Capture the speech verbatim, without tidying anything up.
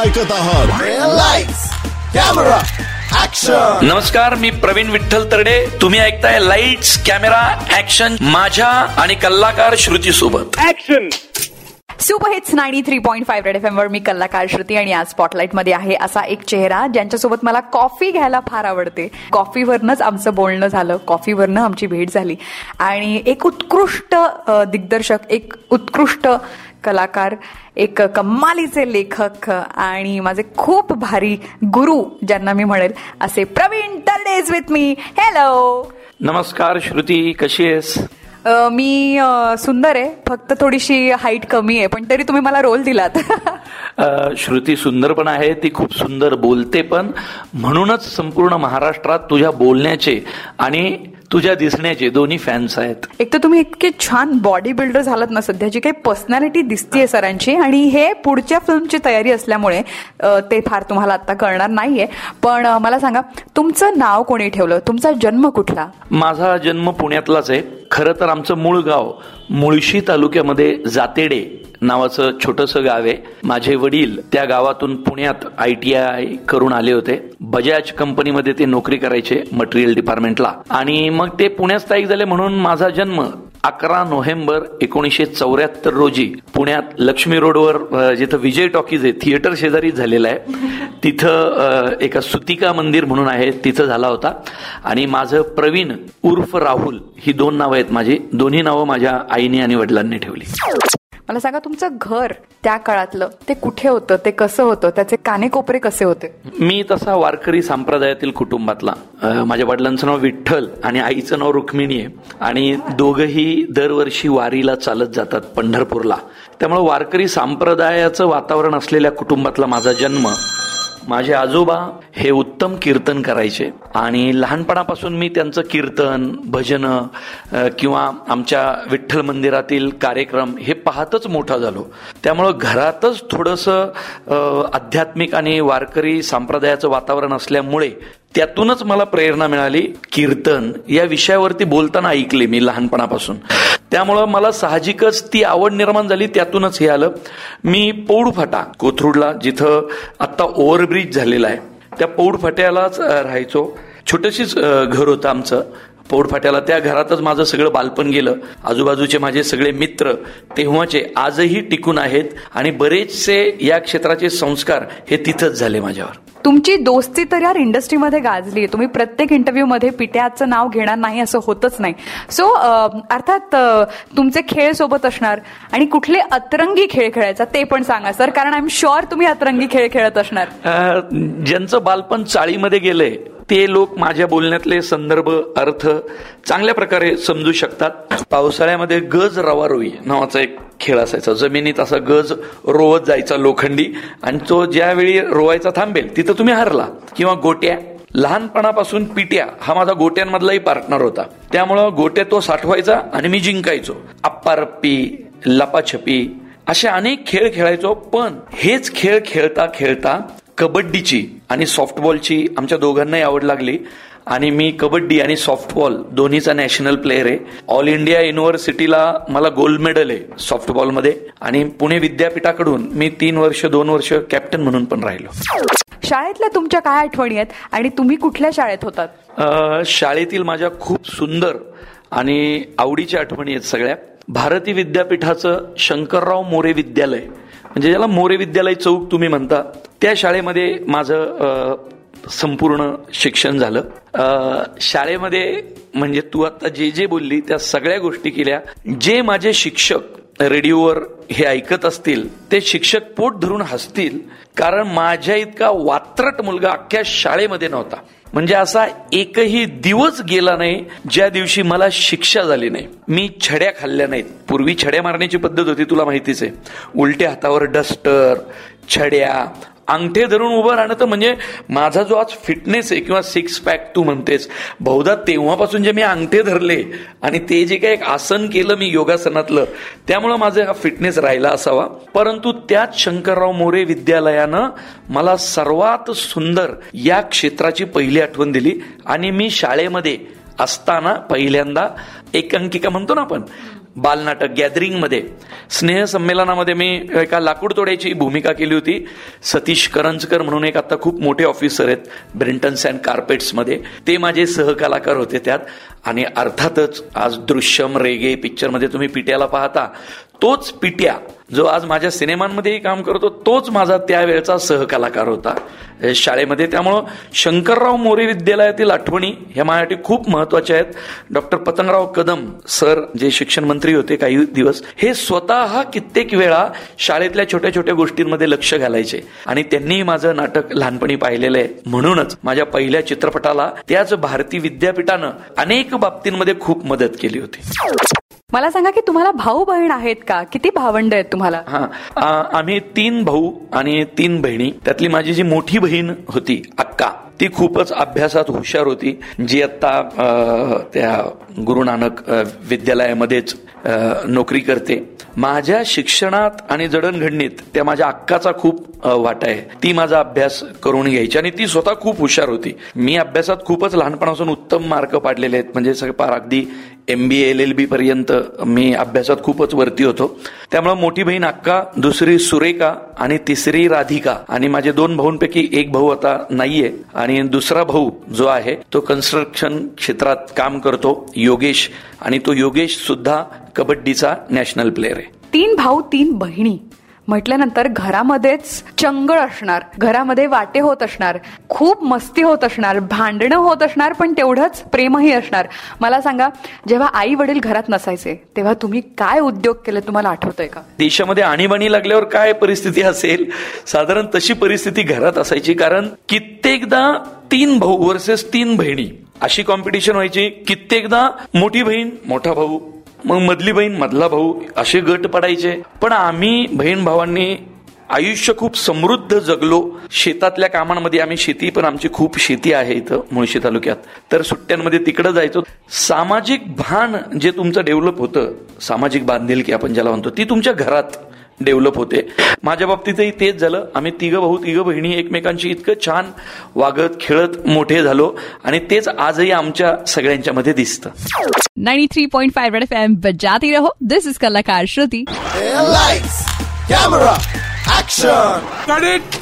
ऐकत आहात lights camera action. नमस्कार, मी प्रवीण विठ्ठल तरडे. तुम्ही ऐकताय लाईट्स कॅमेरा ऍक्शन माझ्या आणि कलाकार श्रुती सोबत. Action. Super hits ninety three point five red F M वर मी कलाकार श्रुती आणि आज स्पॉटलाइट मध्ये आहे असा एक चेहरा ज्यांच्यासोबत मला कॉफी घ्यायला फार आवडते. कॉफीवरनच आमचं बोलणं झालं, कॉफीवरनं आमची भेट झाली आणि एक उत्कृष्ट दिग्दर्शक, एक उत्कृष्ट कलाकार, एक कमालीचे लेखक आणि माझे खूप भारी गुरु ज्यांना मी म्हणेल असे Praveen Tarde is with me. Hello. नमस्कार श्रुती, कशी आहेस? मी सुंदर आहे, फक्त थोडीशी हाईट कमी आहे, पण तरी तुम्ही मला रोल दिलात. श्रुती सुंदर पण आहे, ती खूप सुंदर बोलते पण, म्हणूनच संपूर्ण महाराष्ट्रात तुझ्या बोलण्याचे आणि तुझ्या दिसण्याचे दोन्ही फॅन्स आहेत. एक तर तुम्ही इतके छान बॉडी बिल्डर झालात ना सध्या, जी काही पर्सनॅलिटी दिसतीये सरांची, आणि हे पुढच्या फिल्मची तयारी असल्यामुळे ते फार तुम्हाला आता कळणार नाहीये. पण मला सांगा, तुमचं नाव कोणी ठेवलं? तुमचा जन्म कुठला? माझा जन्म पुण्यातलाच आहे. खरं तर आमचं मूळ गाव मुळशी तालुक्यामध्ये जातेडे नावाचं छोटंसं गाव आहे. माझे वडील त्या गावातून पुण्यात आय टी आय करून आले होते. बजाज कंपनीमध्ये ते नोकरी करायचे मटेरियल डिपार्टमेंटला, आणि मग ते पुण्यात स्थायिक झाले. म्हणून माझा जन्म अकरा नोव्हेंबर एकोणीसशे चौऱ्याहत्तर रोजी पुण्यात लक्ष्मी रोडवर जिथं विजय टॉकीज आहे थिएटर शेजारी झालेला आहे. तिथं एका सुतिका मंदिर म्हणून आहे तिथं झाला होता. आणि माझं प्रवीण उर्फ राहुल ही दोन नावं आहेत माझी. दोन्ही नावं माझ्या आईने आणि वडिलांनी ठेवली. मला सांगा, तुमचं घर त्या काळातलं ते कुठे होतं, ते कसं होतं, त्याचे कानेकोपरे कसे होते? मी तसा वारकरी संप्रदायातील कुटुंबातला. माझ्या वडिलांचं नाव विठ्ठल आणि आईचं नाव रुक्मिणी आहे, आणि दोघंही दरवर्षी वारीला चालत जातात पंढरपूरला. त्यामुळे वारकरी संप्रदायाचं वातावरण असलेल्या कुटुंबातला माझा जन्म. माझे आजोबा हे उत्तम कीर्तन करायचे, आणि लहानपणापासून मी त्यांचं कीर्तन, भजन किंवा आमच्या विठ्ठल मंदिरातील कार्यक्रम हे पाहतच मोठा झालो. त्यामुळं घरातच थोडंसं आध्यात्मिक आणि वारकरी संप्रदायाचं वातावरण असल्यामुळे त्यातूनच मला प्रेरणा मिळाली. कीर्तन या विषयावरती बोलताना ऐकले मी लहानपणापासून, त्यामुळं मला साहजिकच ती आवड निर्माण झाली. त्यातूनच हे आलं. मी पौड फाटा कोथरूडला, जिथं आत्ता ओव्हरब्रिज झालेला आहे, त्या पौड फाट्यालाच राहायचो. छोटंशीच घर होतं आमचं पौड फाट्याला. त्या घरातच माझं सगळं बालपण गेलं. आजूबाजूचे माझे सगळे मित्र तेव्हाचे आजही टिकून आहेत, आणि बरेचसे या क्षेत्राचे संस्कार हे तिथंच झाले माझ्यावर. तुमची दोस्ती तर यार इंडस्ट्रीमध्ये गाजली. तुम्ही प्रत्येक इंटरव्ह्यू मध्ये पिट्याचं नाव घेणार नाही असं होतच नाही. सो अर्थात तुमचे खेळ सोबत असणार, आणि कुठले अतरंगी खेळ खेळायचा ते पण सांगा सर, कारण आय एम शुअर तुम्ही अतरंगी खेळ खेळत असणार. ज्यांचं बालपण चाळीमध्ये गेलंय ते लोक माझ्या बोलण्यातले संदर्भ, अर्थ चांगल्या प्रकारे समजू शकतात. पावसाळ्यामध्ये गज रवारोई नावाचा एक खेळ असायचा. जमिनीत असा गज रोवत जायचा लोखंडी, आणि तो ज्यावेळी रोवायचा थांबेल तिथं तुम्ही हरला. किंवा गोट्या. लहानपणापासून पिट्या हा माझा गोट्यांमधलाही पार्टनर होता, त्यामुळं गोट्या तो साठवायचा आणि मी जिंकायचो. अप्पारप्पी, लपाछपी असे अनेक खेळ खेळायचो. पण हेच खेळ खेळता खेळता कबड्डीची आणि सॉफ्टबॉलची आमच्या दोघांनाही आवड लागली, आणि मी कबड्डी आणि सॉफ्टबॉल दोन्हीचा नॅशनल प्लेअर आहे. ऑल इंडिया युनिव्हर्सिटीला मला गोल्ड मेडल आहे सॉफ्टबॉलमध्ये, आणि पुणे विद्यापीठाकडून मी तीन वर्ष दोन वर्ष कॅप्टन म्हणून पण राहिलो. शाळेतल्या तुमच्या काय आठवणी आहेत, आणि तुम्ही कुठल्या शाळेत होतात? शाळेतील माझ्या खूप सुंदर आणि आवडीच्या आठवणी आहेत सगळ्या. भारती विद्यापीठाचं शंकरराव मोरे विद्यालय, म्हणजे ज्याला मोरे विद्यालय चौक तुम्ही म्हणता, त्या शाळेमध्ये माझं संपूर्ण शिक्षण झालं. शाळेमध्ये म्हणजे तू आता जे जे बोलली त्या सगळ्या गोष्टी केल्या. जे माझे शिक्षक रेडिओवर हे ऐकत असतील ते शिक्षक पोट धरून हसतील, कारण माझ्या इतका वात्रट मुलगा अख्ख्या शाळेमध्ये नव्हता. म्हणजे असा एकही दिवस गेला नाही ज्या दिवशी मला शिक्षा झाली नाही. मी छड्या खाल्ल्या नाहीत. पूर्वी छड्या मारण्याची पद्धत होती, तुला माहितीच आहे. उलट्या हातावर डस्टर, छड्या, अंगठे धरून उभं राहणं. तर म्हणजे माझा जो आज फिटनेस आहे किंवा सिक्स पॅक तू म्हणतेस, बहुधा तेव्हापासून जे मी अंगठे धरले आणि ते जे काही एक आसन केलं मी योगासनातलं, त्यामुळं माझा हा फिटनेस राहिला असावा. परंतु त्याच शंकरराव मोरे विद्यालयानं मला सर्वात सुंदर या क्षेत्राची पहिली आठवण दिली. आणि मी शाळेमध्ये असताना पहिल्यांदा एकांकिका म्हणतो ना आपण, बालनाटक गॅदरिंगमध्ये स्नेहसंमेलनामध्ये मी एका लाकूड तोड्याची भूमिका केली होती. सतीश करंजकर म्हणून एक आता खूप मोठे ऑफिसर आहेत ब्रिंटन्स अँड कार्पेट्समध्ये, ते माझे सहकलाकार होते त्यात. आणि अर्थातच आज दृश्यम रेगे पिक्चरमध्ये तुम्ही पिट्याला पाहता, तोच पिट्या जो आज माझ्या सिनेमांमध्येही काम करतो, तोच माझा त्यावेळचा सहकलाकार होता शाळेमध्ये. त्यामुळं शंकरराव मोरे विद्यालयातील आठवणी ह्या माझ्यासाठी खूप महत्वाच्या आहेत. डॉक्टर पतंगराव कदम सर जे शिक्षण मंत्री होते काही दिवस, हे स्वतः कित्येक वेळा शाळेतल्या छोट्या छोट्या गोष्टींमध्ये लक्ष घालायचे आणि त्यांनी माझं नाटक लहानपणी पाहिलेलं आहे. म्हणूनच माझ्या पहिल्या चित्रपटाला त्याच भारती विद्यापीठानं अनेक बाबतींमध्ये खूप मदत केली होती. मला सांगा की तुम्हाला भाऊ बहीण आहेत का? किती भावंड आहेत तुम्हाला? हा, आम्ही तीन भाऊ आणि तीन बहिणी. त्यातली माझी जी मोठी बहीण होती अक्का, ती खूपच अभ्यासात हुशार होती, जी आता त्या गुरु नानक विद्यालयामध्येच नोकरी करते. माझ्या शिक्षणात आणि जडणघडणीत त्या माझ्या अक्काचा खूप वाटा आहे. ती माझा अभ्यास करून घ्यायची आणि ती स्वतः खूप हुशार होती. मी अभ्यासात खूपच लहानपणापासून उत्तम मार्क पाडलेले आहेत, म्हणजे सगळे पार अगदी M B L L B पर्यंत मी अभ्यासात खूपच वरती होतो. त्यामुळे मोठी बहीण अक्का, दुसरी सुरेखा आणि तिसरी राधिका. आणि माझे दोन भाऊंपैकी एक भाऊ आता नाहीये आणि दुसरा भाऊ जो आहे तो कन्स्ट्रक्शन क्षेत्रात काम करतो, योगेश. आणि तो योगेश सुद्धा कबड्डीचा नॅशनल प्लेअर आहे. तीन भाऊ तीन बहिणी म्हटल्यानंतर घरामध्येच चंगळ असणार, घरामध्ये वाटे होत असणार, खूप मस्ती होत असणार, भांडणं होत असणार, पण तेवढंच प्रेमही असणार. मला सांगा, जेव्हा आई वडील घरात नसायचे तेव्हा तुम्ही काय उद्योग केले, तुम्हाला आठवतंय का? देशामध्ये आणीबाणी लागल्यावर काय परिस्थिती असेल, साधारण तशी परिस्थिती घरात असायची. कारण कित्येकदा तीन भाऊ वर्सेस तीन बहिणी अशी कॉम्पिटिशन व्हायची. कित्येकदा मोठी बहीण मोठा भाऊ, मग मधली बहीण मधला भाऊ, असे गट पडायचे. पण आम्ही बहीण भावांनी आयुष्य खूप समृद्ध जगलो. शेतातल्या कामांमध्ये, आम्ही शेती पण आमची खूप शेती आहे इथं मुळशी तालुक्यात, तर सुट्ट्यांमध्ये तिकडे जायचो. सामाजिक भान जे तुमचं डेव्हलप होतं, सामाजिक बांधिलकी आपण ज्याला म्हणतो, ती तुमच्या घरात डेव्हलप होते. माझ्या बाबतीतही तेच झालं. आम्ही तिघ भाऊ तिघ बहिणी एकमेकांशी इतकं छान वागत खेळत मोठे झालो आणि तेच आजही आमच्या सगळ्यांच्या मध्ये दिसतं. Ninety three point five red FM बजाती रहो. दिस इज कलाकार श्रुति. Lights, camera, action. Cut it.